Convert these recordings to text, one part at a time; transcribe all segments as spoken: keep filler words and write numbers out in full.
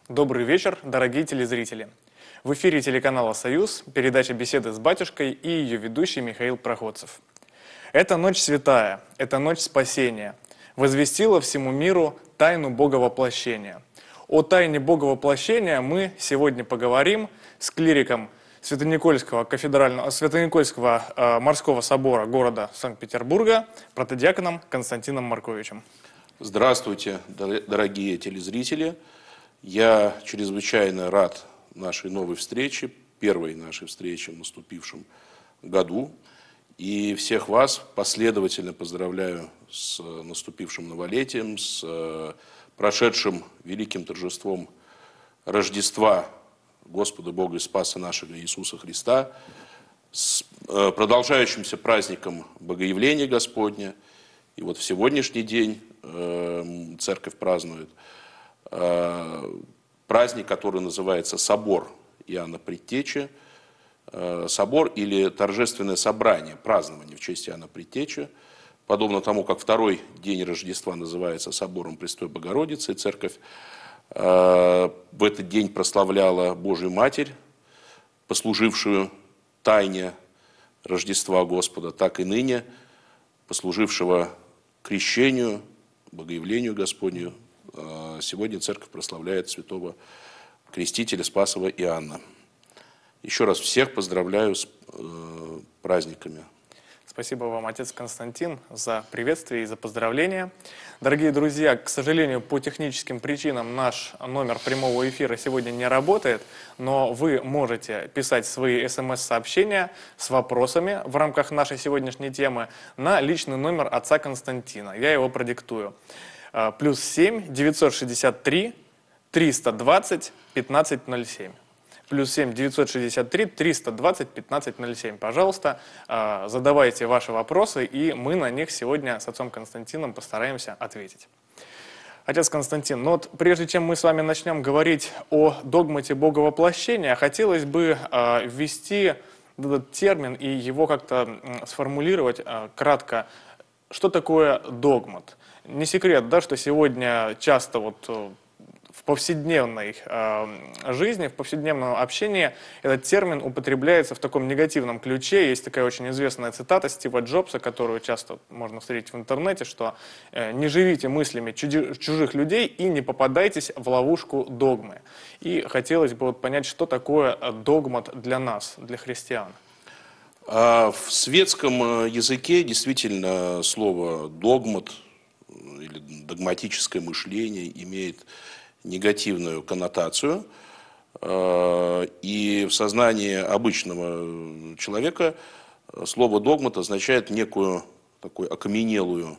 Добрый вечер, дорогие телезрители. В эфире телеканала «Союз» передача «Беседы с батюшкой» и ее ведущий Михаил Проходцев. Это ночь святая, это ночь спасения. Возвестила всему миру тайну Боговоплощения. О тайне Боговоплощения мы сегодня поговорим с клириком Свято-Никольского кафедрального, Свято-Никольского э, морского собора города Санкт-Петербурга, протодиаконом Константином Марковичем. Здравствуйте, дорогие телезрители. Я чрезвычайно рад нашей новой встрече, первой нашей встрече в наступившем году. И всех вас последовательно поздравляю с наступившим новолетием, с прошедшим великим торжеством Рождества Господа Бога и Спаса нашего Иисуса Христа, с продолжающимся праздником Богоявления Господня. И вот в сегодняшний день церковь празднует праздник, который называется Собор Иоанна Предтечи. Собор или торжественное собрание, празднование в честь Иоанна Предтечи. Подобно тому, как второй день Рождества называется Собором Престой Богородицы, и церковь в этот день прославляла Божию Матерь, послужившую тайне Рождества Господа, так и ныне послужившего крещению, Богоявлению Господню. Сегодня церковь прославляет святого крестителя Спасова Иоанна. Еще раз всех поздравляю с э, праздниками. Спасибо вам, отец Константин, за приветствие и за поздравления. Дорогие друзья, к сожалению, по техническим причинам наш номер прямого эфира сегодня не работает, но вы можете писать свои смс-сообщения с вопросами в рамках нашей сегодняшней темы на личный номер отца Константина. Я его продиктую. Плюс семь девятьсот шестьдесят три триста двадцать пятнадцать ноль семь. Плюс семь девятьсот шестьдесят три триста двадцать пятнадцать ноль семь. Пожалуйста, задавайте ваши вопросы, и мы на них сегодня с отцом Константином постараемся ответить. Отец Константин, ну вот прежде чем мы с вами начнем говорить о догмате Боговоплощения, хотелось бы ввести этот термин и его как-то сформулировать кратко. Что такое догмат? Не секрет, да, что сегодня часто вот в повседневной э, жизни, в повседневном общении этот термин употребляется в таком негативном ключе. Есть такая очень известная цитата Стива Джобса, которую часто можно встретить в интернете, что э, «не живите мыслями чуди- чужих людей и не попадайтесь в ловушку догмы». И хотелось бы вот понять, что такое догмат для нас, для христиан. В светском языке действительно слово «догмат» или «догматическое мышление» имеет негативную коннотацию, и в сознании обычного человека слово «догмат» означает некую такую окаменелую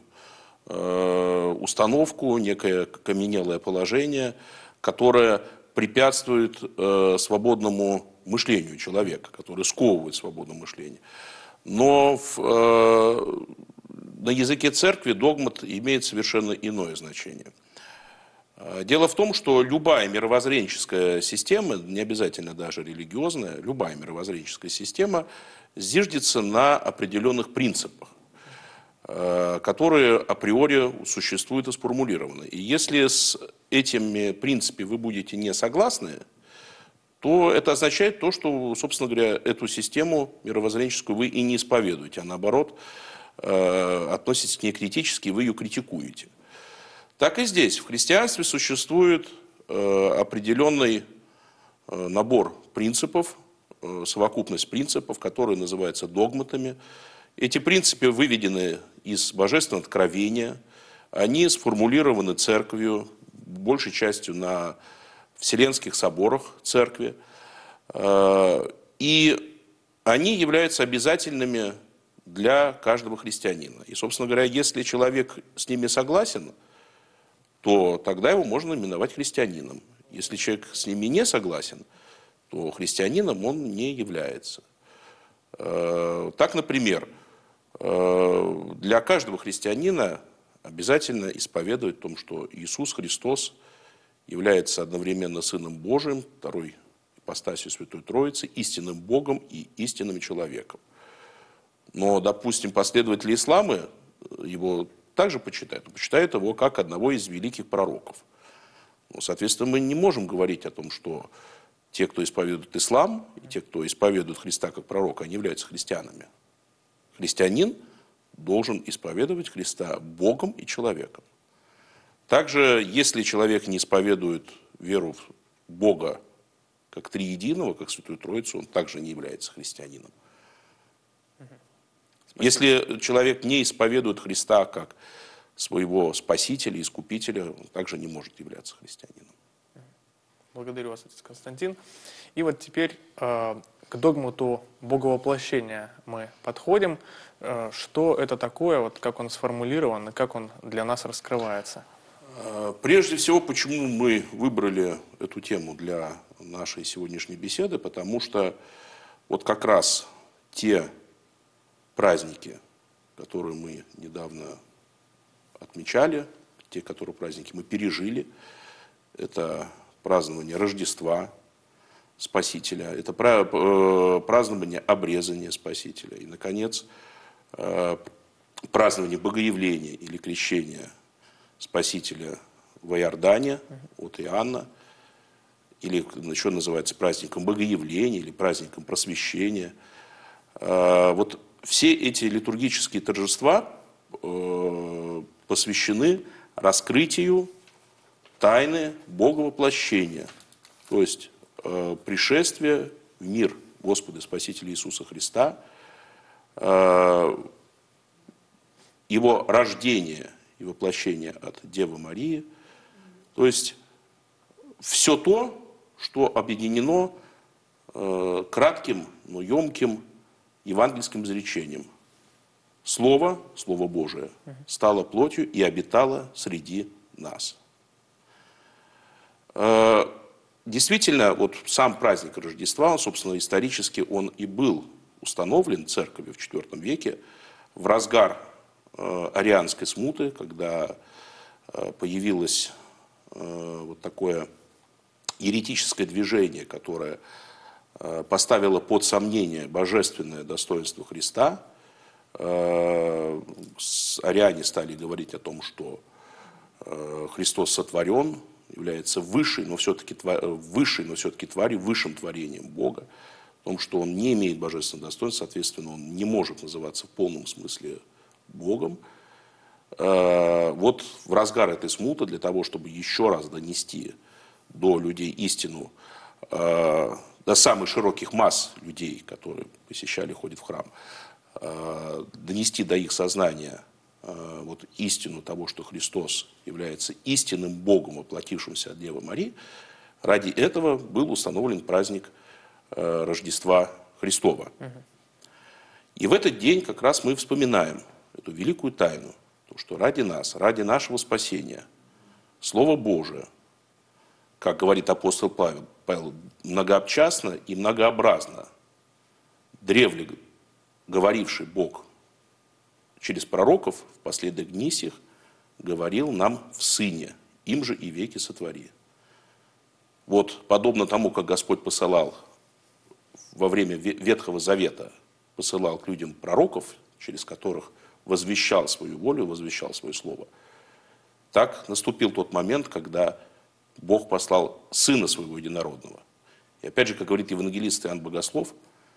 установку, некое окаменелое положение, которое препятствует свободному мышлению человека, которое сковывает свободное мышление. Но в, на языке церкви догмат имеет совершенно иное значение. Дело в том, что любая мировоззренческая система, не обязательно даже религиозная, любая мировоззренческая система зиждется на определенных принципах, которые априори существуют и сформулированы. И если с этими принципами вы будете не согласны, то это означает то, что, собственно говоря, эту систему мировоззренческую вы и не исповедуете, а наоборот, относитесь к ней критически, вы ее критикуете. Так и здесь. В христианстве существует определенный набор принципов, совокупность принципов, которые называются догматами. Эти принципы выведены из божественного откровения, они сформулированы церковью, большей частью на Вселенских соборах церкви, и они являются обязательными для каждого христианина. И, собственно говоря, если человек с ними согласен, то тогда его можно именовать христианином. Если человек с ними не согласен, то христианином он не является. Так, например, для каждого христианина обязательно исповедовать о том, что Иисус Христос является одновременно Сыном Божиим, второй ипостасью Святой Троицы, истинным Богом и истинным человеком. Но, допустим, последователи ислама его также почитают, почитают его как одного из великих пророков. Ну, соответственно, мы не можем говорить о том, что те, кто исповедует ислам, и те, кто исповедует Христа как пророка, они являются христианами. Христианин должен исповедовать Христа Богом и человеком. Также, если человек не исповедует веру в Бога как триединого, как Святую Троицу, он также не является христианином. Спасибо. Если человек не исповедует Христа как своего Спасителя, Искупителя, он также не может являться христианином. Благодарю вас, отец Константин. И вот теперь э, к догмату Боговоплощения мы подходим. Э, что это такое, вот как он сформулирован и как он для нас раскрывается? Прежде всего, почему мы выбрали эту тему для нашей сегодняшней беседы, потому что вот как раз те праздники, которые мы недавно отмечали, те, которые праздники мы пережили, это празднование Рождества Спасителя, это празднование обрезания Спасителя и, наконец, празднование Богоявления или крещения Спасителя в Иордане от Иоанна, или еще называется праздником Богоявления или праздником Просвещения. Вот все эти литургические торжества посвящены раскрытию тайны Боговоплощения, то есть пришествия в мир Господа Спасителя Иисуса Христа, Его рождения и воплощение от Девы Марии, то есть все то, что объединено э, кратким, но емким евангельским изречением. Слово, Слово Божие, стало плотью и обитало среди нас. Э, действительно, вот сам праздник Рождества, он, собственно, исторически он и был установлен церковью в четвёртом веке в разгар арианской смуты, когда появилось вот такое еретическое движение, которое поставило под сомнение божественное достоинство Христа. Ариане стали говорить о том, что Христос сотворен, является высшей, но все-таки высшей, но все-таки тварью, высшим творением Бога, о том, что он не имеет божественного достоинства, соответственно, он не может называться в полном смысле Богом. Вот в разгар этой смуты, для того, чтобы еще раз донести до людей истину, до самых широких масс людей, которые посещали, ходят в храм, донести до их сознания вот истину того, что Христос является истинным Богом, воплотившимся от Девы Марии, ради этого был установлен праздник Рождества Христова. И в этот день как раз мы вспоминаем эту великую тайну, то, что ради нас, ради нашего спасения, Слово Божие, как говорит апостол Павел, Павел многообчастно и многообразно, древле говоривший Бог через пророков в последних днях, говорил нам в Сыне, им же и веки сотвори. Вот подобно тому, как Господь посылал во время Ветхого Завета, посылал к людям пророков, через которых возвещал свою волю, возвещал свое слово. Так наступил тот момент, когда Бог послал Сына Своего Единородного. И опять же, как говорит евангелист Иоанн Богослов,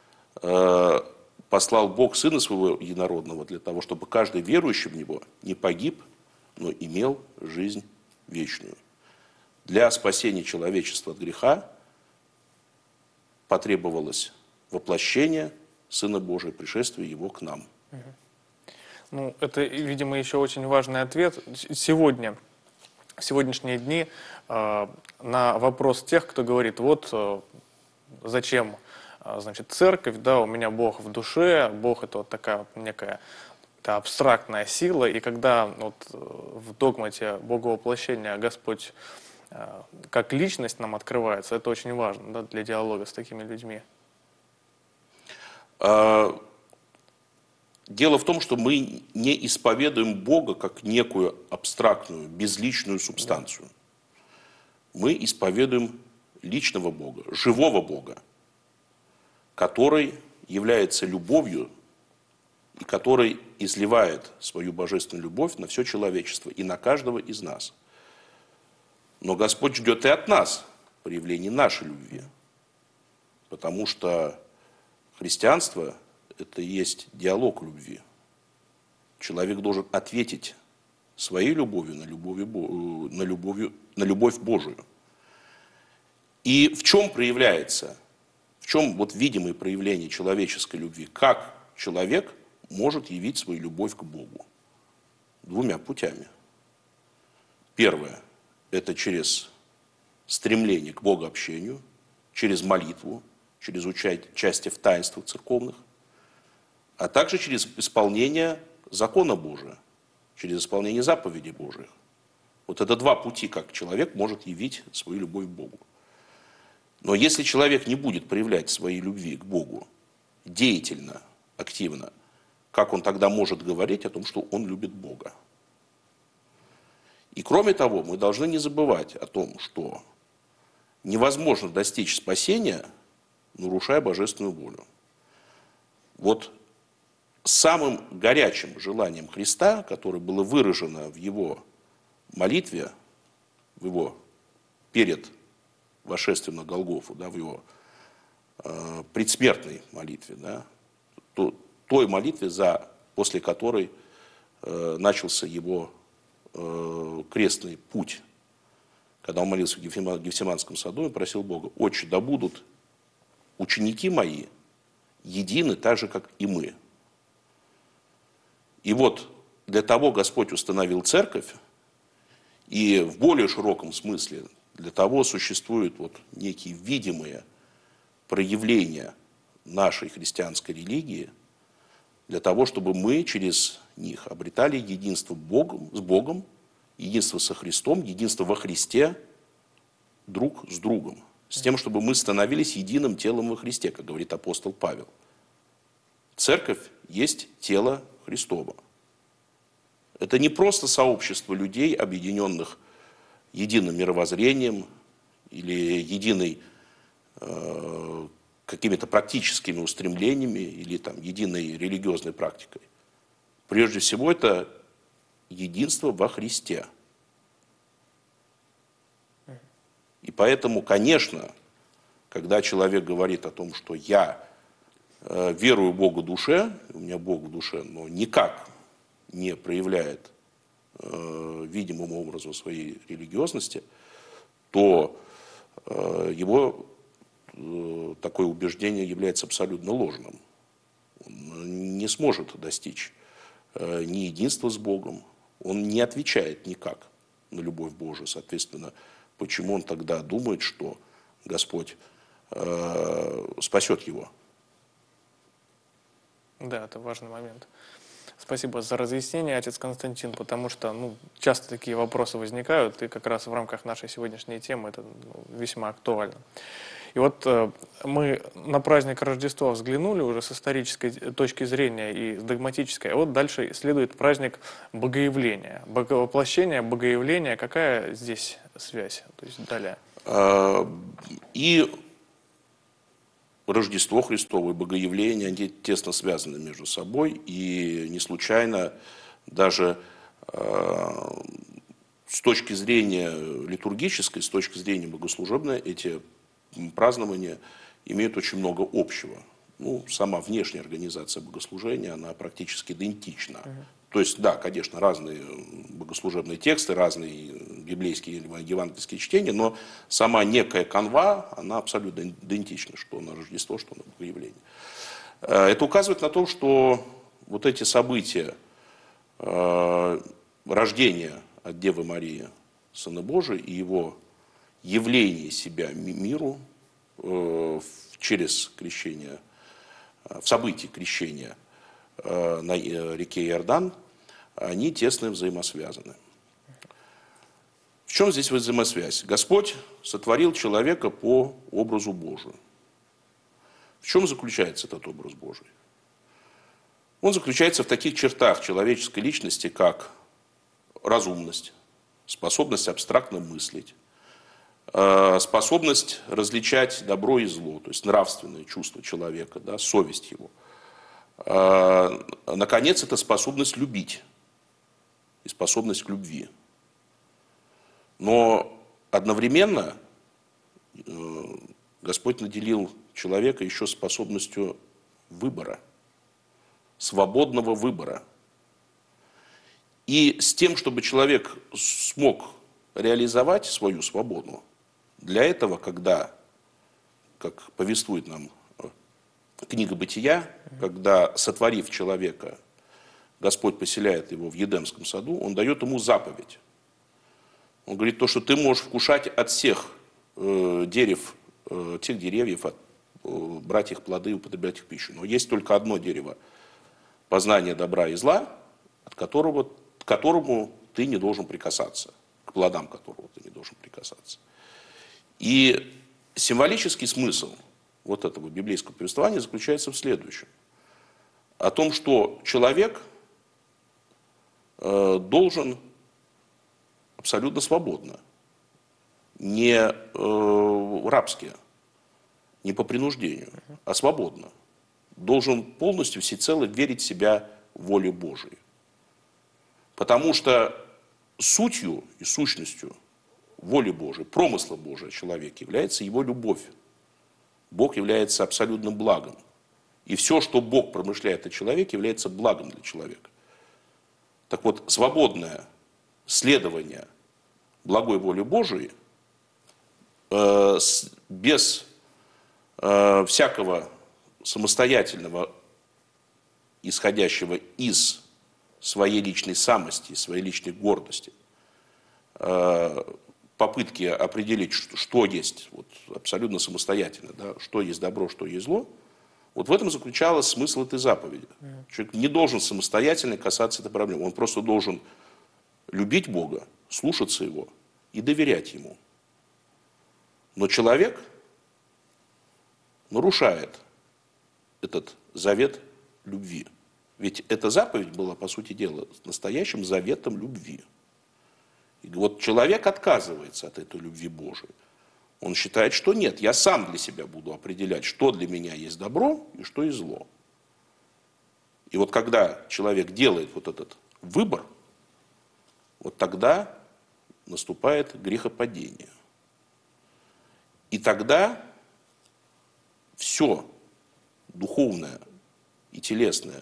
послал Бог Сына Своего Единородного для того, чтобы каждый верующий в Него не погиб, но имел жизнь вечную. Для спасения человечества от греха потребовалось воплощение Сына Божия, пришествие Его к нам. Ну, это, видимо, еще очень важный ответ. Сегодня, в сегодняшние дни, э, на вопрос тех, кто говорит, вот э, зачем, э, значит, церковь, да, у меня Бог в душе, Бог это вот такая вот некая это абстрактная сила, и когда вот в догмате Боговоплощения Господь э, как личность нам открывается, это очень важно, да, для диалога с такими людьми. Дело в том, что мы не исповедуем Бога как некую абстрактную, безличную субстанцию. Мы исповедуем личного Бога, живого Бога, который является любовью и который изливает свою божественную любовь на все человечество и на каждого из нас. Но Господь ждет и от нас проявления нашей любви. Потому что христианство – это и есть диалог любви. Человек должен ответить своей любовью на, любовь, на, любовь, на любовь Божию. И в чем проявляется, в чем вот видимое проявление человеческой любви? Как человек может явить свою любовь к Богу? Двумя путями. Первое – это через стремление к богообщению, через молитву, через участие в таинствах церковных, а также через исполнение закона Божия, через исполнение заповедей Божьих. Вот это два пути, как человек может явить свою любовь к Богу. Но если человек не будет проявлять своей любви к Богу деятельно, активно, как он тогда может говорить о том, что он любит Бога? И кроме того, мы должны не забывать о том, что невозможно достичь спасения, нарушая божественную волю. Вот самым горячим желанием Христа, которое было выражено в его молитве, в его перед вошествием на Голгофу, да, в его э, предсмертной молитве, да, то, той молитве, за, после которой э, начался его э, крестный путь, когда он молился в Гефсиманском саду и просил Бога: «Отче, да будут ученики мои едины так же, как и мы». И вот для того Господь установил церковь, и в более широком смысле для того существуют вот некие видимые проявления нашей христианской религии, для того, чтобы мы через них обретали единство Богом, с Богом, единство со Христом, единство во Христе друг с другом, с тем, чтобы мы становились единым телом во Христе, как говорит апостол Павел. Церковь есть тело Христово. Это не просто сообщество людей, объединенных единым мировоззрением или единой э, какими-то практическими устремлениями или там, единой религиозной практикой. Прежде всего, это единство во Христе. И поэтому, конечно, когда человек говорит о том, что я э, верую Богу в душе, у меня Бог в душе, но никак не проявляет э, видимым образом своей религиозности, то э, его э, такое убеждение является абсолютно ложным. Он не сможет достичь э, ни единства с Богом, он не отвечает никак на любовь Божию. Соответственно, почему он тогда думает, что Господь э, спасет его? Да, это важный момент. Спасибо за разъяснение, отец Константин, потому что ну, часто такие вопросы возникают, и как раз в рамках нашей сегодняшней темы это ну, весьма актуально. И вот э, мы на праздник Рождества взглянули уже с исторической точки зрения и с догматической, а вот дальше следует праздник Богоявления. Боговоплощение, Богоявление, какая здесь связь? То есть далее. И Рождество Христово и Богоявление, они тесно связаны между собой, и не случайно даже э, с точки зрения литургической, с точки зрения богослужебной, эти празднования имеют очень много общего. Ну, сама внешняя организация богослужения, она практически идентична. Uh-huh. То есть, да, конечно, разные богослужебные тексты, разные библейские или евангельские чтения, но сама некая канва, она абсолютно идентична, что на Рождество, что на Богоявление. Это указывает на то, что вот эти события рождения от Девы Марии Сына Божия и его явление себя миру через крещение, в событии крещения на реке Иордан, они тесно взаимосвязаны. В чем здесь взаимосвязь? Господь сотворил человека по образу Божию. В чем заключается этот образ Божий? Он заключается в таких чертах человеческой личности, как разумность, способность абстрактно мыслить, способность различать добро и зло, то есть нравственные чувства человека, да, совесть его. Наконец, это способность любить и способность к любви. Но одновременно Господь наделил человека еще способностью выбора, свободного выбора. И с тем, чтобы человек смог реализовать свою свободу, для этого, когда, как повествует нам книга Бытия, когда, сотворив человека, Господь поселяет его в Едемском саду, Он дает ему заповедь. Он говорит, то, что ты можешь вкушать от всех э, дерев, э, тех деревьев, от, э, брать их плоды и употреблять их в пищу. Но есть только одно дерево, познание добра и зла, от которого, к которому ты не должен прикасаться, к плодам которого ты не должен прикасаться. И символический смысл вот этого библейского повествования заключается в следующем. О том, что человек э, должен абсолютно свободно, не э, рабски, не по принуждению, а свободно, должен полностью всецело верить в себя воле Божией. Потому что сутью и сущностью воли Божией, промысла Божия человек является его любовь. Бог является абсолютным благом. И все, что Бог промышляет о человеке, является благом для человека. Так вот, свободное следование благой воли Божией э, с, без э, всякого самостоятельного, исходящего из своей личной самости, своей личной гордости, э, попытки определить, что, что есть вот, абсолютно самостоятельно, да, что есть добро, что есть зло, вот в этом заключалась смысл этой заповеди. Человек не должен самостоятельно касаться этой проблемы. Он просто должен любить Бога, слушаться Его и доверять Ему. Но человек нарушает этот завет любви. Ведь эта заповедь была, по сути дела, настоящим заветом любви. И вот человек отказывается от этой любви Божией. Он считает, что нет, я сам для себя буду определять, что для меня есть добро и что есть зло. И вот когда человек делает вот этот выбор, вот тогда наступает грехопадение. И тогда все духовное и телесное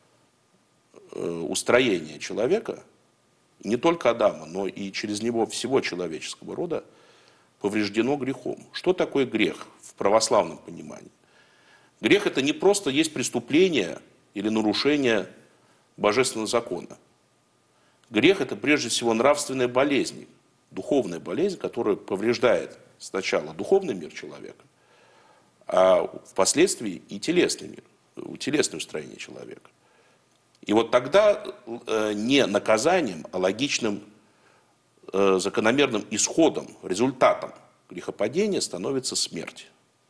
устроение человека, не только Адама, но и через него всего человеческого рода, повреждено грехом. Что такое грех в православном понимании? Грех – это не просто есть преступление или нарушение божественного закона. Грех – это прежде всего нравственная болезнь, духовная болезнь, которая повреждает сначала духовный мир человека, а впоследствии и телесный мир, телесное устроение человека. И вот тогда не наказанием, а логичным закономерным исходом, результатом грехопадения становится смерть.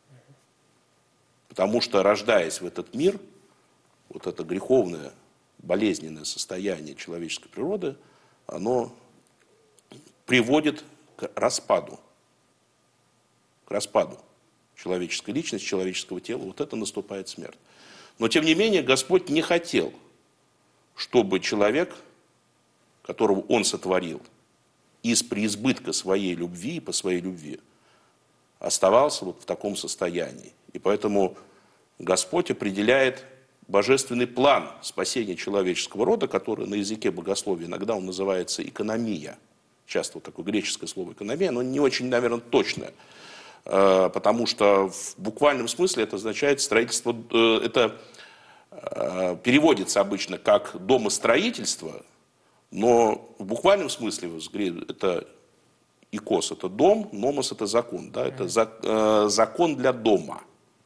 Потому что, рождаясь в этот мир, вот это греховное, болезненное состояние человеческой природы, оно приводит к распаду. К распаду человеческой личности, человеческого тела. Вот это наступает смерть. Но, тем не менее, Господь не хотел, чтобы человек, которого Он сотворил, из преизбытка своей любви, по своей любви, оставался вот в таком состоянии. И поэтому Господь определяет божественный план спасения человеческого рода, который на языке богословия иногда он называется экономия. Часто вот такое греческое слово экономия, но не очень, наверное, точное. Потому что в буквальном смысле это означает строительство, это переводится обычно как домостроительство, но в буквальном смысле это икос, это дом, номос это закон, да, это за, закон для дома.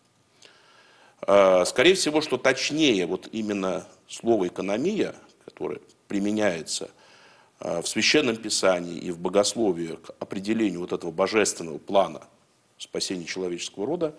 Скорее всего, что точнее вот именно слово экономия, которое применяется в Священном Писании и в богословии к определению вот этого божественного плана спасения человеческого рода,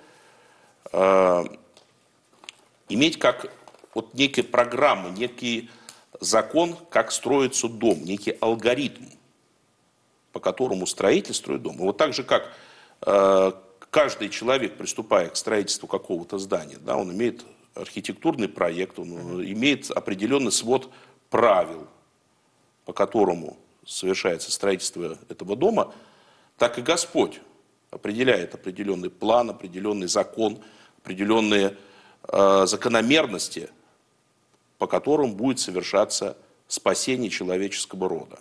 иметь как вот некие программы, некий закон, как строится дом, некий алгоритм, по которому строитель строит дом. И вот так же, как э, каждый человек, приступая к строительству какого-то здания, да, он имеет архитектурный проект, он mm-hmm. имеет определенный свод правил, по которому совершается строительство этого дома. так и Господь определяет определенный план, определенный закон, определенные э, закономерности, по которым будет совершаться спасение человеческого рода.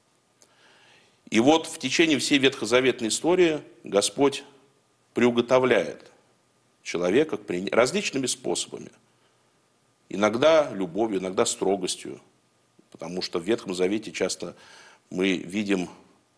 И вот в течение всей ветхозаветной истории Господь приуготовляет человека к прин... различными способами. Иногда любовью, иногда строгостью, потому что в Ветхом Завете часто мы видим,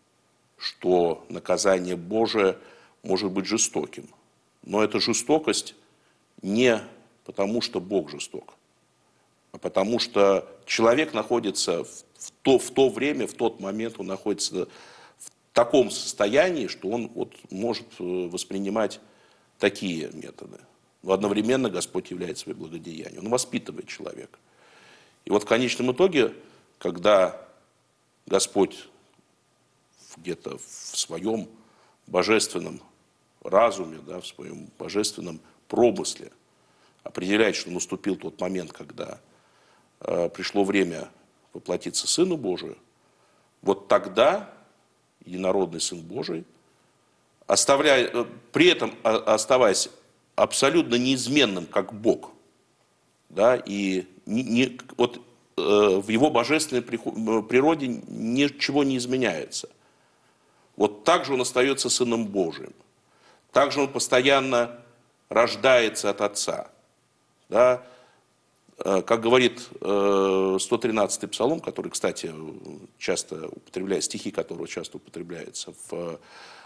что наказание Божие может быть жестоким. Но эта жестокость не потому, что Бог жесток, а потому что человек находится в то, в то время, в тот момент, он находится в таком состоянии, что он вот может воспринимать такие методы. Но одновременно Господь является своим благодеянием. Он воспитывает человека. И вот в конечном итоге, когда Господь где-то в своем божественном разуме, да, в своем божественном промысле определяет, что наступил тот момент, когда э, пришло время воплотиться Сыну Божию, вот тогда единородный Сын Божий, оставляя, при этом оставаясь абсолютно неизменным, как Бог, да, и не, не, вот, э, в его божественной природе ничего не изменяется. Вот так же он остается Сыном Божиим. Так же он постоянно рождается от Отца. Да? Как говорит сто тринадцатый псалом, который, кстати, часто употребляется, стихи которого часто употребляются в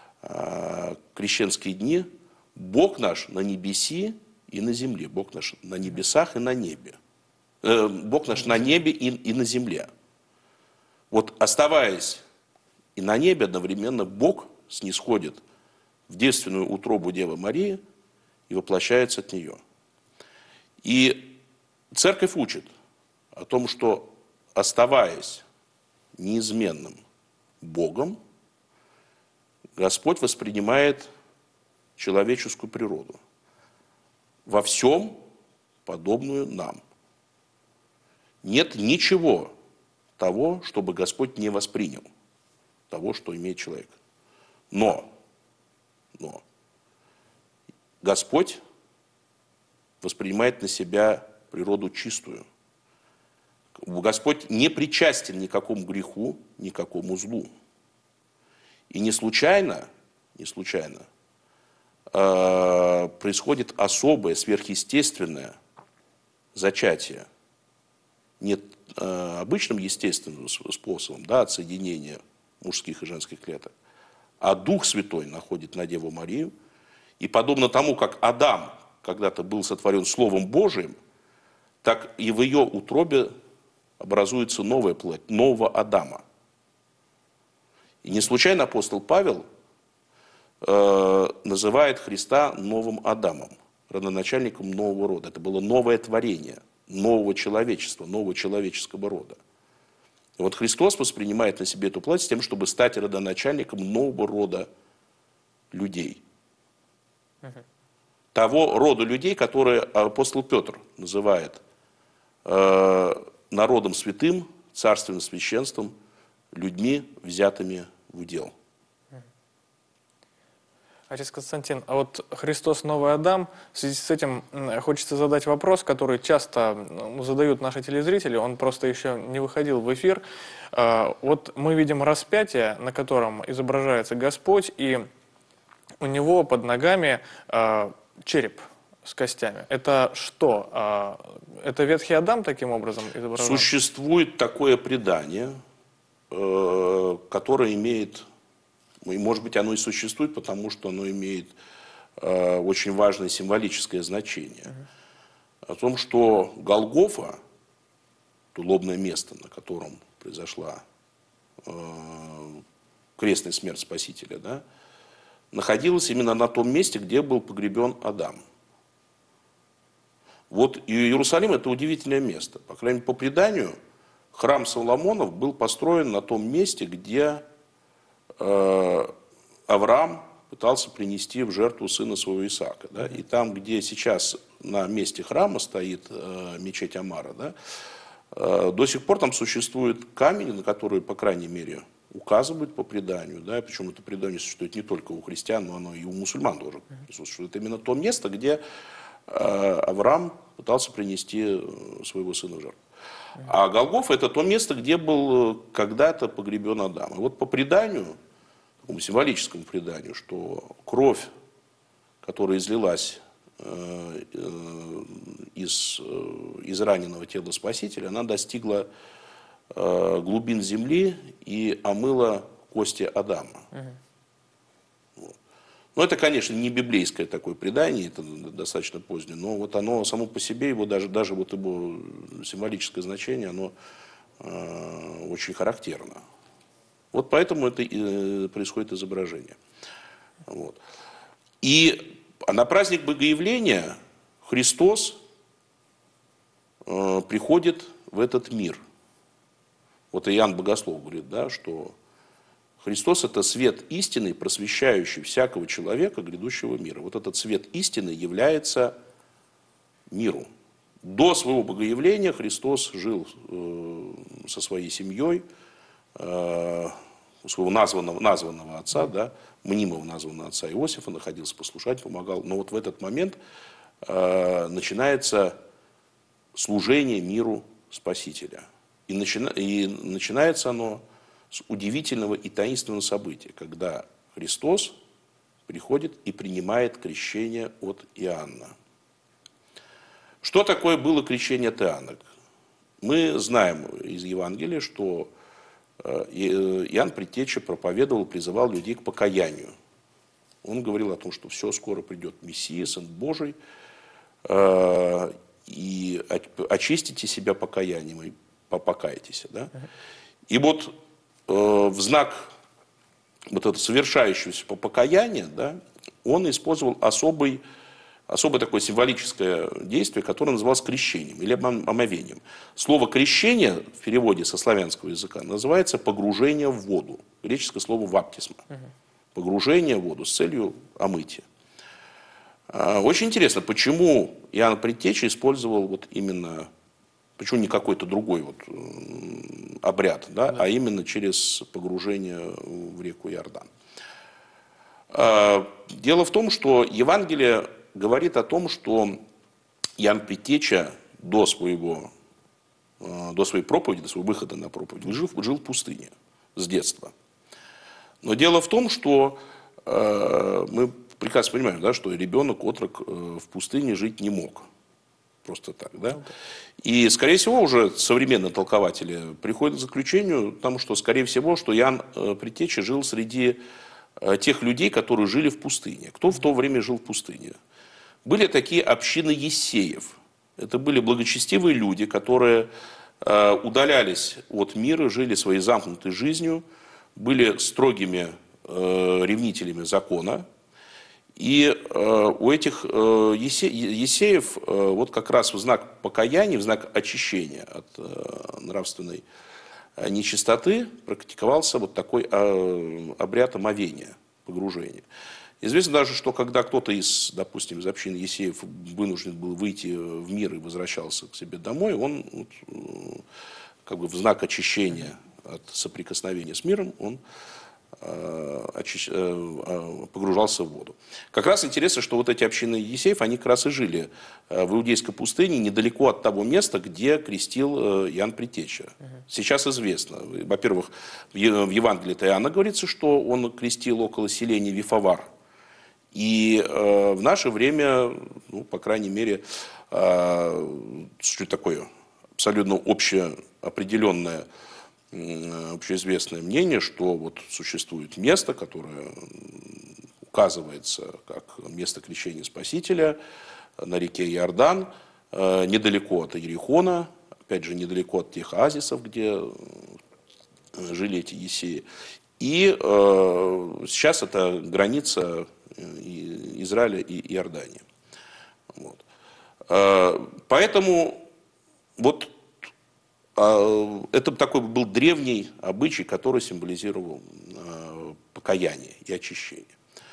крещенские дни, «Бог наш на небеси и на земле». Бог наш на небесах и на небе. Бог наш на небе и, и на земле. Вот оставаясь и на небе, одновременно Бог снисходит в девственную утробу Девы Марии и воплощается от нее. И Церковь учит о том, что, оставаясь неизменным Богом, Господь воспринимает человеческую природу во всем подобную нам. Нет ничего того, чтобы Господь не воспринял, того, что имеет человек. Но, но Господь воспринимает на себя природу чистую. Господь не причастен никакому греху, никакому злу. И не случайно, не случайно э, происходит особое, сверхъестественное зачатие. Не э, обычным естественным способом, да, отсоединения мужских и женских клеток, а Дух Святой находит на Деву Марию. И подобно тому, как Адам когда-то был сотворен Словом Божиим, так и в ее утробе образуется новая плоть, нового Адама. И не случайно апостол Павел э, называет Христа новым Адамом, родоначальником нового рода. Это было новое творение, нового человечества, нового человеческого рода. И вот Христос воспринимает на себе эту плоть с тем, чтобы стать родоначальником нового рода людей. Uh-huh. Того рода людей, которые апостол Петр называет э, народом святым, царственным священством, людьми, взятыми в удел. Отец Константин, а вот Христос Новый Адам, в связи с этим хочется задать вопрос, который часто ну, задают наши телезрители, он просто еще не выходил в эфир. Вот мы видим распятие, на котором изображается Господь, и у него под ногами череп с костями. Это что? Это Ветхий Адам таким образом изображен? Существует такое предание, которое имеет... И, может быть, оно и существует, потому что оно имеет э, очень важное символическое значение. Uh-huh. О том, что Голгофа, то лобное место, на котором произошла э, крестная смерть Спасителя, да, находилась именно на том месте, где был погребен Адам. Вот Иерусалим – это удивительное место. По крайней мере, по преданию, храм Соломонов был построен на том месте, где Авраам пытался принести в жертву сына своего Исаака. Да? И там, где сейчас на месте храма стоит э, мечеть Амара, да, э, до сих пор там существует камень, на который, по крайней мере, указывают по преданию, да, причем это предание существует не только у христиан, но оно и у мусульман тоже присутствует. Это именно то место, где э, Авраам пытался принести своего сына в жертву. А Голгофа — это то место, где был когда-то погребен Адам. И вот по преданию, такому символическому преданию, что кровь, которая излилась э, э, из, э, из раненого тела Спасителя, она достигла э, глубин земли и омыла кости Адама. Uh-huh. Вот. Но это, конечно, не библейское такое предание, это достаточно позднее, но вот оно само по себе, его даже, даже вот его символическое значение, оно э, очень характерно. Вот поэтому это и происходит изображение. Вот. И на праздник Богоявления Христос э, приходит в этот мир. Вот Иоанн Богослов говорит, да, что Христос — это свет истины, просвещающий всякого человека грядущего мира. Вот этот свет истины является миру. До своего Богоявления Христос жил э, со своей семьей, э, у своего названного, названного отца, да, мнимого названного отца Иосифа, находился послушать, помогал. Но вот в этот момент э, начинается служение миру Спасителя. И, начина, и начинается оно с удивительного и таинственного события, когда Христос приходит и принимает крещение от Иоанна. Что такое было крещение от Иоанна? Мы знаем из Евангелия, что Иоанн Предтеча проповедовал, призывал людей к покаянию. Он говорил о том, что все, скоро придет Мессия, Сын Божий, и очистите себя покаянием, и покайтесь. Да? И вот в знак вот этого совершающегося покаяния, да, он использовал особый, особое такое символическое действие, которое называлось крещением или омовением. Слово «крещение» в переводе со славянского языка называется «погружение в воду». Греческое слово «ваптисма». Погружение в воду с целью омытия. Очень интересно, почему Иоанн Предтеча использовал вот именно, почему не какой-то другой вот обряд, да, да. а именно через погружение в реку Иордан. Дело в том, что Евангелие говорит о том, что Иоанн Предтеча до своего, до своей проповеди, до своего выхода на проповедь, жил, жил в пустыне с детства. Но дело в том, что э, мы прекрасно понимаем, да, что ребенок, отрок э, в пустыне жить не мог. Просто так, да? И, скорее всего, уже современные толкователи приходят к заключению, потому что, скорее всего, что Иоанн Предтеча жил среди э, тех людей, которые жили в пустыне. Кто в то время жил в пустыне? Были такие общины ессеев. Это были благочестивые люди, которые э, удалялись от мира, жили своей замкнутой жизнью, были строгими э, ревнителями закона. И э, у этих э, есе, ессеев э, вот как раз в знак покаяния, в знак очищения от э, нравственной э, нечистоты практиковался вот такой э, обряд омовения, погружения. Известно даже, что когда кто-то из, допустим, из общины ессеев вынужден был выйти в мир и возвращался к себе домой, он вот, э, как бы в знак очищения от соприкосновения с миром, он э, очищ... э, погружался в воду. Как раз интересно, что вот эти общины ессеев, они как раз и жили в Иудейской пустыне, недалеко от того места, где крестил Иоанн Предтеча. Сейчас известно. Во-первых, в Евангелии Иоанна говорится, что он крестил около селения Вифавар. И э, в наше время, ну, по крайней мере, э, что такое абсолютно общее, определенное, общеизвестное мнение, что вот существует место, которое указывается как место крещения Спасителя на реке Иордан, недалеко от Иерихона, опять же, недалеко от тех оазисов, где жили эти ессеи. И э, сейчас это граница Израиля и Иордании. Вот. Поэтому вот это такой был древний обычай, который символизировал покаяние и очищение.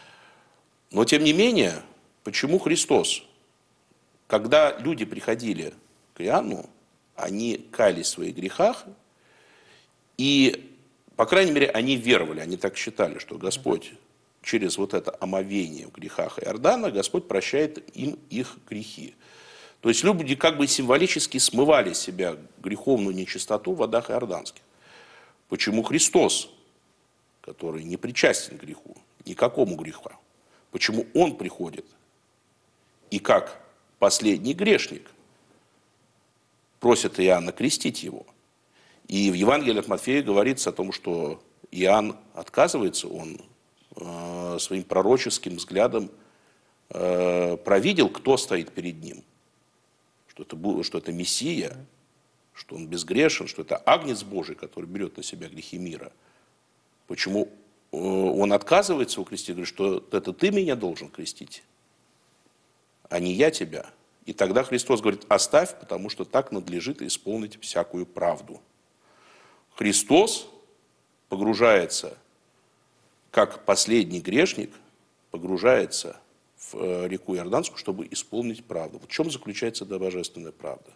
Но тем не менее, почему Христос, когда люди приходили к Иоанну, они каялись в своих грехах и по крайней мере, они веровали, они так считали, что Господь через вот это омовение в грехах Иордана, Господь прощает им их грехи. То есть люди как бы символически смывали с себя греховную нечистоту в водах иорданских. Почему Христос, который не причастен к греху, никакому греху, почему Он приходит и как последний грешник просит Иоанна крестить его? И в Евангелии от Матфея говорится о том, что Иоанн отказывается, он э, своим пророческим взглядом э, провидел, кто стоит перед ним. Что это, что это Мессия, что он безгрешен, что это Агнец Божий, который берет на себя грехи мира. Почему э, он отказывается у крестить, говорит, что это ты меня должен крестить, а не я тебя. И тогда Христос говорит, оставь, потому что так надлежит исполнить всякую правду. Христос погружается, как последний грешник, погружается в реку Иорданскую, чтобы исполнить правду. В чем заключается эта божественная правда?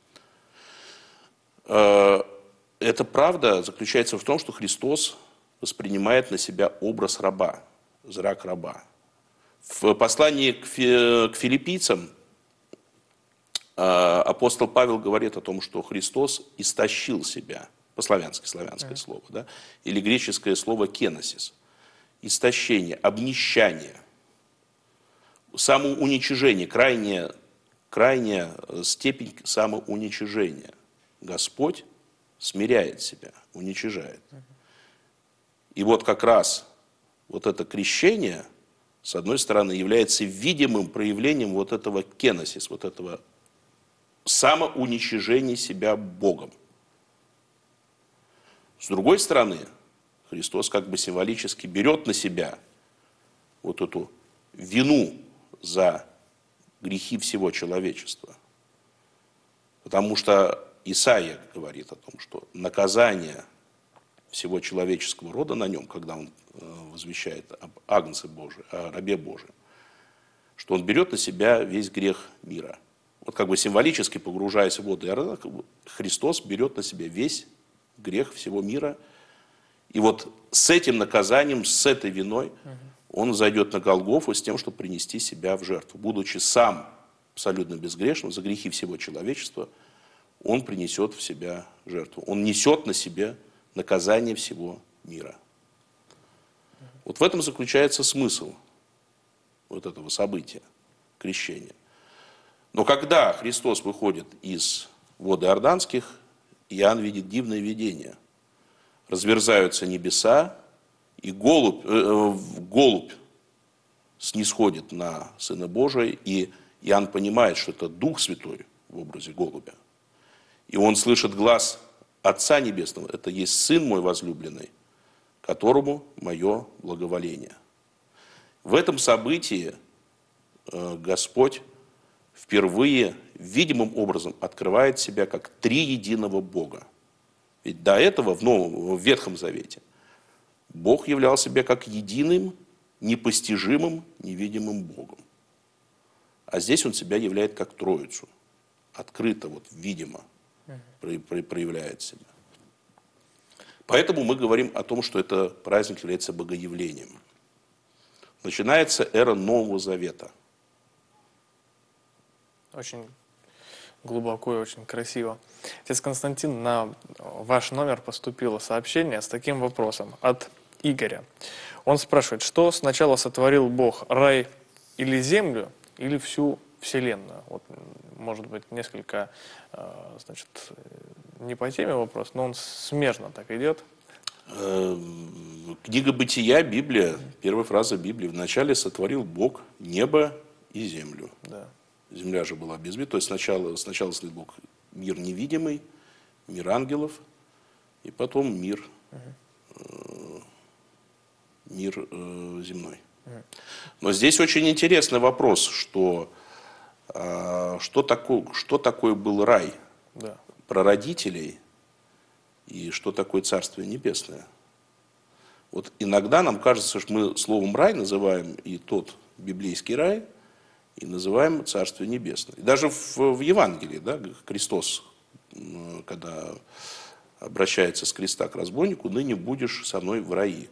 Эта правда заключается в том, что Христос воспринимает на себя образ раба, зрак раба. В послании к филиппийцам апостол Павел говорит о том, что Христос истощил себя. По-славянски, славянское слово, да? Или греческое слово кеносис. Истощение, обнищание, самоуничижение, крайняя, крайняя степень самоуничижения. Господь смиряет себя, уничижает. И вот как раз вот это крещение, с одной стороны, является видимым проявлением вот этого кеносис, вот этого самоуничижения себя Богом. С другой стороны, Христос как бы символически берет на себя вот эту вину за грехи всего человечества. Потому что Исаия говорит о том, что наказание всего человеческого рода на нем, когда он возвещает об Агнце Божьем, о рабе Божьем, что он берет на себя весь грех мира. Вот как бы символически погружаясь в воды Иордана, Христос берет на себя весь грех всего мира. И вот с этим наказанием, с этой виной он зайдет на Голгофу с тем, чтобы принести себя в жертву. Будучи сам абсолютно безгрешным за грехи всего человечества, он принесет в себя жертву. Он несет на себе наказание всего мира. Вот в этом заключается смысл вот этого события, крещения. Но когда Христос выходит из вод иорданских, Иоанн видит дивное видение. Разверзаются небеса, и голубь, э, голубь снисходит на Сына Божия, и Иоанн понимает, что это Дух Святой в образе голубя. И он слышит глас Отца Небесного, это есть Сын мой возлюбленный, которому мое благоволение. В этом событии э, Господь впервые видимым образом открывает себя как триединого Бога. Ведь до этого в, Новом, в Ветхом Завете Бог являл себя как единым, непостижимым, невидимым Богом. А здесь Он себя являет как Троицу. Открыто, вот, видимо, проявляет себя. Поэтому мы говорим о том, что этот праздник является богоявлением. Начинается эра Нового Завета. Очень глубоко и очень красиво. Отец Константин, на ваш номер поступило сообщение с таким вопросом от Игоря. Он спрашивает, что сначала сотворил Бог, рай или землю, или всю Вселенную? Вот, может быть, несколько, значит, не по теме вопрос, но он смежно так идет. Книга Бытия, Библия, первая фраза Библии. Вначале сотворил Бог небо и землю. Да. Земля же была без мира. То есть сначала, сначала сотворил Бог мир невидимый, мир ангелов, и потом мир, угу. э, мир э, земной. Угу. Но здесь очень интересный вопрос, что, э, что, такое, что такое был рай, да. прародителей, и что такое Царствие Небесное. Вот иногда нам кажется, что мы словом рай называем и тот библейский рай, и называем Царствие Небесное. И даже в, в Евангелии, да, Христос, когда обращается с креста к разбойнику: ныне будешь со мной в раи.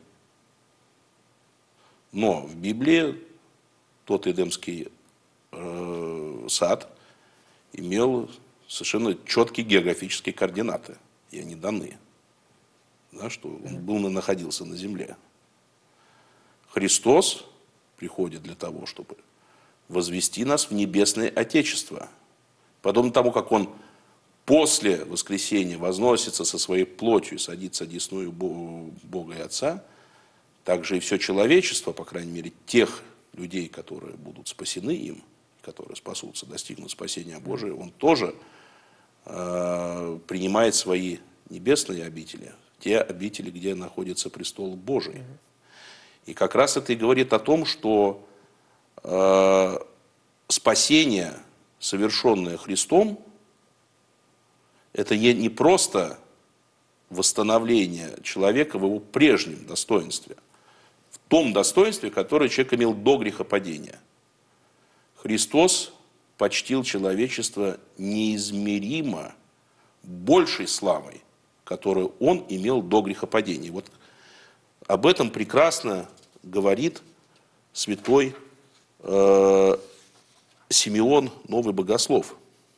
Но в Библии тот Эдемский э, сад имел совершенно четкие географические координаты, и они даны, да, что он был, находился на земле. Христос приходит для того, чтобы возвести нас в небесное Отечество. Подобно тому, как Он после воскресения возносится со своей плотью, садится одесную Бога и Отца, также и все человечество, по крайней мере, тех людей, которые будут спасены им, которые спасутся, достигнут спасения Божия, Он тоже э, принимает свои небесные обители, те обители, где находится престол Божий. И как раз это и говорит о том, что э, спасение, совершенное Христом, это не просто восстановление человека в его прежнем достоинстве, в том достоинстве, которое человек имел до грехопадения. Христос почтил человечество неизмеримо большей славой, которую Он имел до грехопадения. Вот об этом прекрасно говорит святой э, Симеон, новый богослов.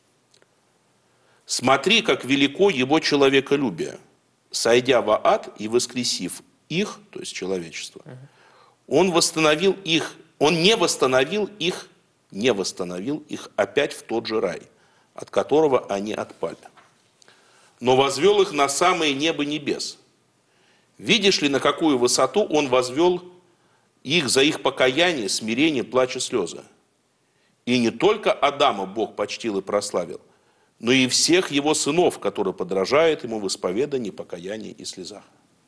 «Смотри, как велико его человеколюбие, сойдя во ад и воскресив их, то есть человечество, он восстановил их, он не восстановил их, не восстановил их опять в тот же рай, от которого они отпали, но возвел их на самое небо небес. Видишь ли, на какую высоту он возвел их за их покаяние, смирение, плач и слезы? И не только Адама Бог почтил и прославил, но и всех его сынов, которые подражают ему в исповедании, покаянии и слезах».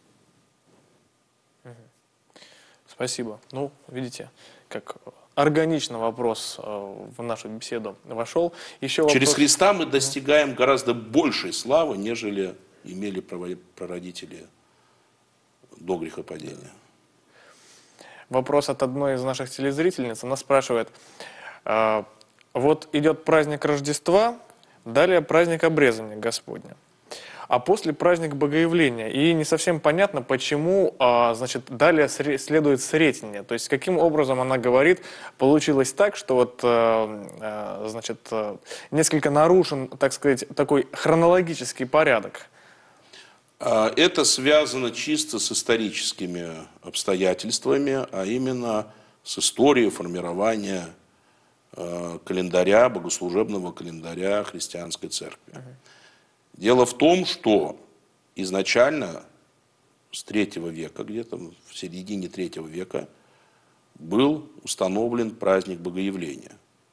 Спасибо. Ну, видите, как органично вопрос в нашу беседу вошел. Еще вопрос... Через Христа мы достигаем гораздо большей славы, нежели имели прародители до грехопадения. Вопрос от одной из наших телезрительниц. Она спрашивает: вот идет праздник Рождества, далее праздник обрезания Господня, а после праздник Богоявления. И не совсем понятно, почему, значит, далее следует Сретение. То есть, каким образом она говорит, получилось так, что вот, значит, несколько нарушен, так сказать, такой хронологический порядок. Это связано чисто с историческими обстоятельствами, а именно с историей формирования календаря, богослужебного календаря христианской церкви. Дело в том, что изначально с третьего века, где-то в середине третьего века, был установлен праздник Богоявления.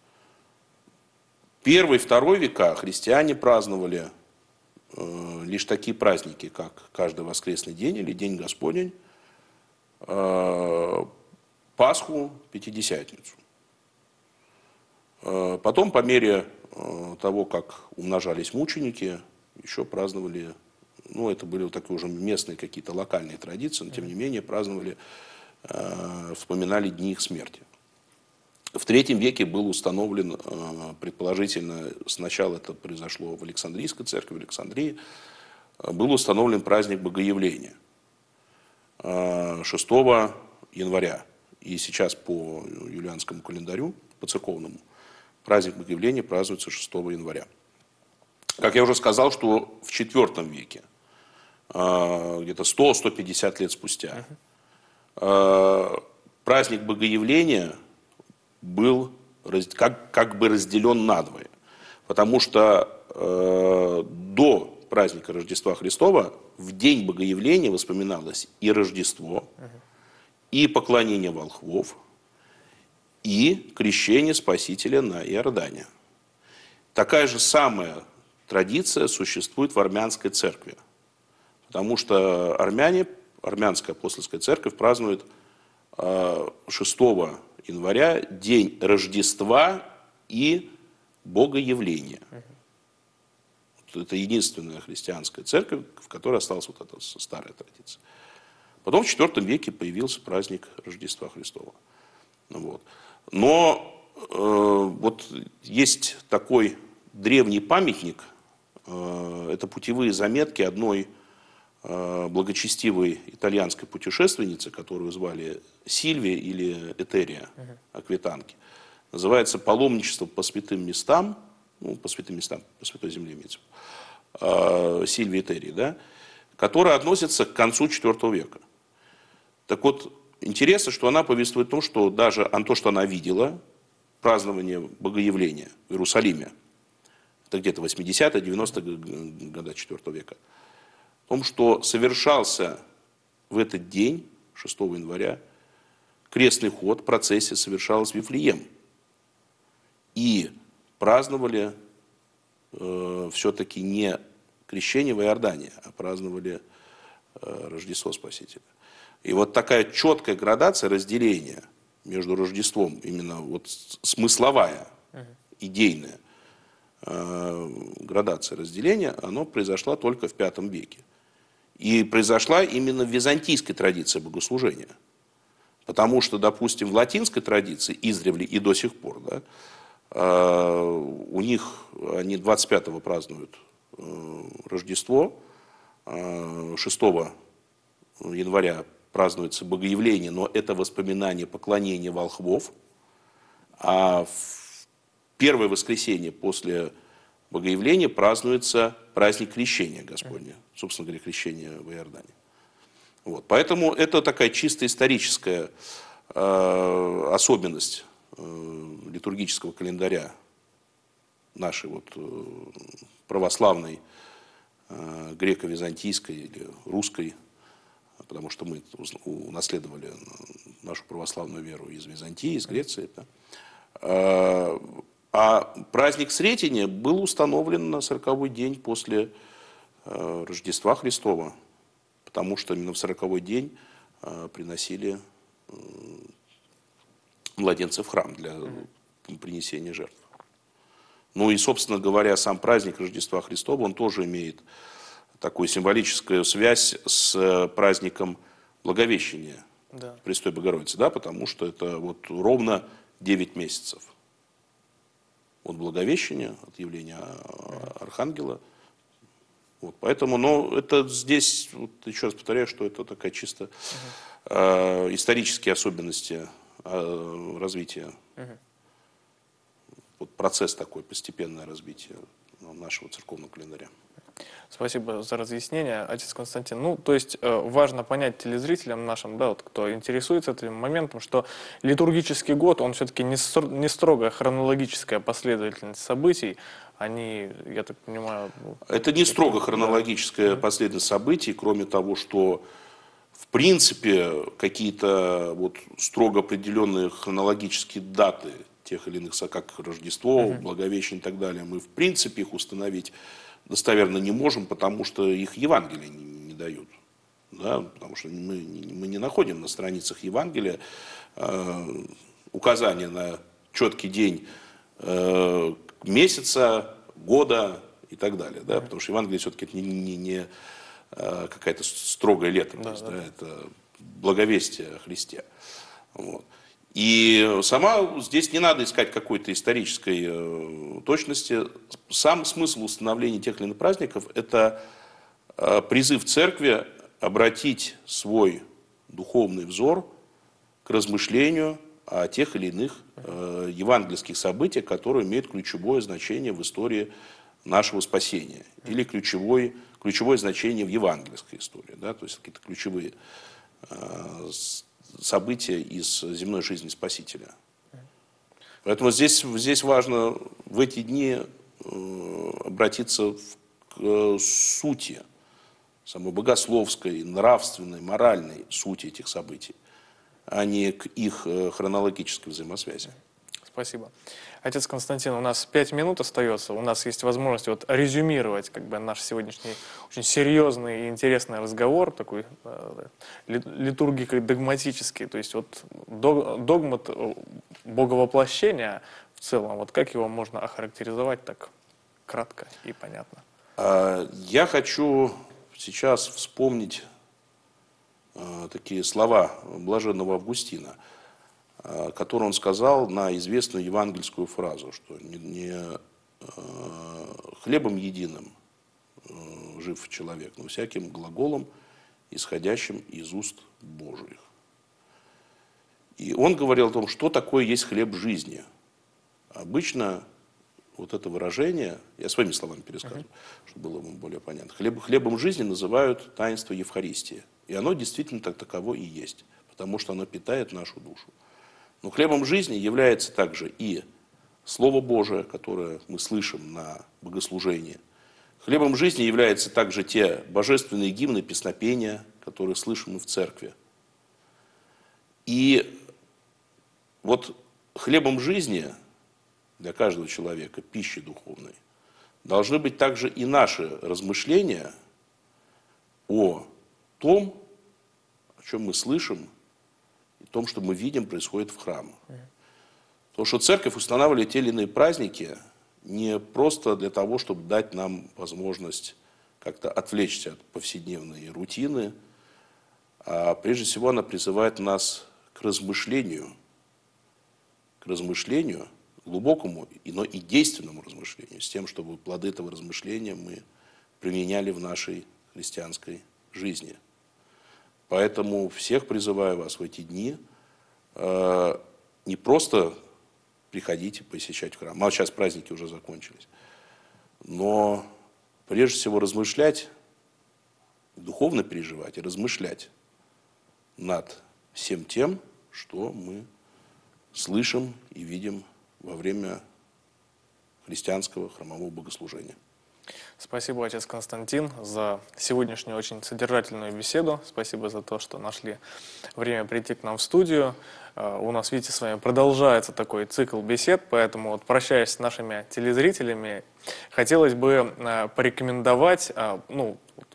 Первый, второй века христиане праздновали э, лишь такие праздники, как каждый воскресный день или День Господень, э, Пасху, Пятидесятницу. Э, потом, по мере э, того, как умножались мученики, еще праздновали, ну, это были вот такие уже местные какие-то локальные традиции, но тем не менее праздновали, э, вспоминали дни их смерти. В третьем веке был установлен, э, предположительно, сначала это произошло в Александрийской церкви, в Александрии, э, был установлен праздник Богоявления э, шестого января. И сейчас по юлианскому календарю, по церковному, праздник Богоявления празднуется шестого января. Как я уже сказал, что в четвёртом веке, где-то сто — сто пятьдесят лет спустя, праздник Богоявления был как, как бы разделен надвое. Потому что до праздника Рождества Христова в день Богоявления вспоминалось и Рождество, и поклонение волхвов, и крещение Спасителя на Иордане. Такая же самая традиция существует в армянской церкви, потому что армяне, армянская апостольская церковь празднует шестого января день Рождества и Богоявления. Это единственная христианская церковь, в которой осталась вот эта старая традиция. Потом в четвёртом веке появился праздник Рождества Христова. Вот. Но э, вот есть такой древний памятник, это путевые заметки одной благочестивой итальянской путешественницы, которую звали Сильвия или Этерия, аквитанки. Называется «Паломничество по святым местам», ну, по святым местам, по святой земле имеется, Сильвии Этерии, да, которая относится к концу четвёртого века. Так вот, интересно, что она повествует о том, что даже то, что она видела, празднование Богоявления в Иерусалиме, это где-то восьмидесятые, девяностые годы четвёртого века, в том, что совершался в этот день, шестого января, крестный ход, процессия совершалась в Вифлеем. И праздновали э, все-таки не крещение в Иордане, а праздновали э, Рождество Спасителя. И вот такая четкая градация, разделение между Рождеством, именно вот смысловая, идейная э, градация разделения, оно произошла только в пятом веке. И произошла именно в византийской традиции богослужения. Потому что, допустим, в латинской традиции, издревле и до сих пор, да, э, у них они двадцать пятого празднуют э, Рождество, э, шестого января празднуется Богоявление, но это воспоминание поклонения волхвов. А в первое воскресенье после Богоявления празднуется праздник Крещения Господня, собственно говоря, крещение в Иордане. Вот. Поэтому это такая чисто историческая э, особенность э, литургического календаря нашей вот, э, православной, э, греко-византийской или русской, потому что мы унаследовали нашу православную веру из Византии, из Греции. Да. А праздник Сретения был установлен на сороковой день после Рождества Христова, потому что именно в сороковой день приносили младенца в храм для принесения жертв. Ну и, собственно говоря, сам праздник Рождества Христова, он тоже имеет такую символическую связь с праздником Благовещения, да, Престой Богородицы, да, потому что это вот ровно девять месяцев от Благовещения, от явления Архангела. Вот, поэтому, но это здесь, вот, еще раз повторяю, что это такая чисто угу. э, исторические особенности э, развития. Угу. Вот процесс такой, постепенное развитие нашего церковного календаря. Спасибо за разъяснение, отец Константин. Ну, то есть э, важно понять телезрителям нашим, да, вот, кто интересуется этим моментом, что литургический год, он все-таки не, не строгая хронологическая последовательность событий. Они, я так понимаю... Это не строго хронологическая да. последовательность событий, кроме того, что в принципе какие-то вот строго определенные хронологические даты тех или иных, как Рождество, uh-huh. Благовещение и так далее, мы в принципе их установить достоверно не можем, потому что их Евангелие не, не дают. Да? Потому что мы, мы не находим на страницах Евангелия э, указания на четкий день э, месяца, года и так далее. Да? Потому что Евангелие все-таки не, не, не э, какая-то строгая летопись, да, да. Да? Это благовестие о Христе. Вот. И сама здесь не надо искать какой-то исторической э, точности. Сам смысл установления тех или иных праздников – это э, призыв церкви обратить свой духовный взор к размышлению о тех или иных э, евангельских событиях, которые имеют ключевое значение в истории нашего спасения. Или ключевое, ключевое значение в евангельской истории. Да? То есть какие-то ключевые э, события из земной жизни Спасителя. Поэтому здесь, здесь важно в эти дни э, обратиться в, к э, сути, самой богословской, нравственной, моральной сути этих событий, а не к их э, хронологической взаимосвязи. Спасибо. Отец Константин, у нас пять минут остается. У нас есть возможность вот резюмировать как бы, наш сегодняшний очень серьезный и интересный разговор, такой э, литургико-догматический. То есть вот догмат боговоплощения в целом, вот как его можно охарактеризовать так кратко и понятно? Я хочу сейчас вспомнить такие слова блаженного Августина, который он сказал на известную евангельскую фразу, что не, не хлебом единым э, жив человек, но всяким глаголом, исходящим из уст Божьих. И он говорил о том, что такое есть хлеб жизни. Обычно вот это выражение, я своими словами пересказываю, uh-huh. чтобы было вам более понятно, хлеб, хлебом жизни называют таинство Евхаристии. И оно действительно так таково и есть, потому что оно питает нашу душу. Но хлебом жизни является также и Слово Божие, которое мы слышим на богослужении. Хлебом жизни являются также те божественные гимны, песнопения, которые слышим мы в церкви. И вот хлебом жизни для каждого человека, пищей духовной, должны быть также и наши размышления о том, о чем мы слышим, и том, что мы видим, происходит в храмах. Потому что церковь устанавливали те или иные праздники не просто для того, чтобы дать нам возможность как-то отвлечься от повседневной рутины, а прежде всего она призывает нас к размышлению, к размышлению, глубокому, но и действенному размышлению, с тем, чтобы плоды этого размышления мы применяли в нашей христианской жизни. Поэтому всех призываю вас в эти дни э, не просто приходить и посещать храм, а сейчас праздники уже закончились, но прежде всего размышлять, духовно переживать и размышлять над всем тем, что мы слышим и видим во время христианского храмового богослужения. Спасибо, отец Константин, за сегодняшнюю очень содержательную беседу. Спасибо за то, что нашли время прийти к нам в студию. У нас, видите, с вами продолжается такой цикл бесед, поэтому, вот, прощаясь с нашими телезрителями, хотелось бы порекомендовать, ну,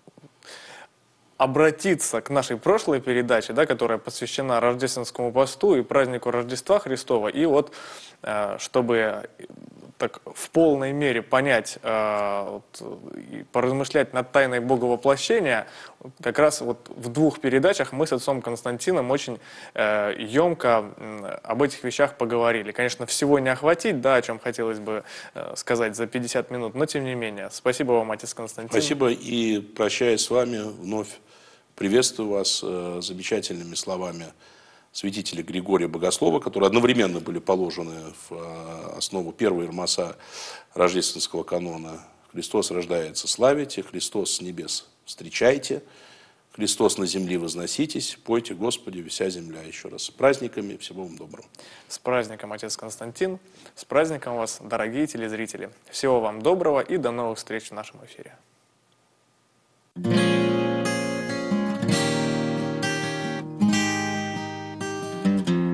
обратиться к нашей прошлой передаче, да, которая посвящена рождественскому посту и празднику Рождества Христова. И вот, чтобы так в полной мере понять вот, и поразмышлять над тайной Боговоплощения, как раз вот в двух передачах мы с отцом Константином очень емко об этих вещах поговорили. Конечно, всего не охватить, да, о чем хотелось бы сказать за пятьдесят минут, но тем не менее. Спасибо вам, отец Константин. Спасибо, и прощаясь с вами, вновь приветствую вас э, замечательными словами святителя Григория Богослова, которые одновременно были положены в э, основу первого Ирмаса рождественского канона. Христос рождается, славите, Христос с небес встречайте, Христос на земле возноситесь, пойте Господи, вся земля. Еще раз с праздниками, всего вам доброго. С праздником, отец Константин, с праздником вас, дорогие телезрители. Всего вам доброго и до новых встреч в нашем эфире. Thank you.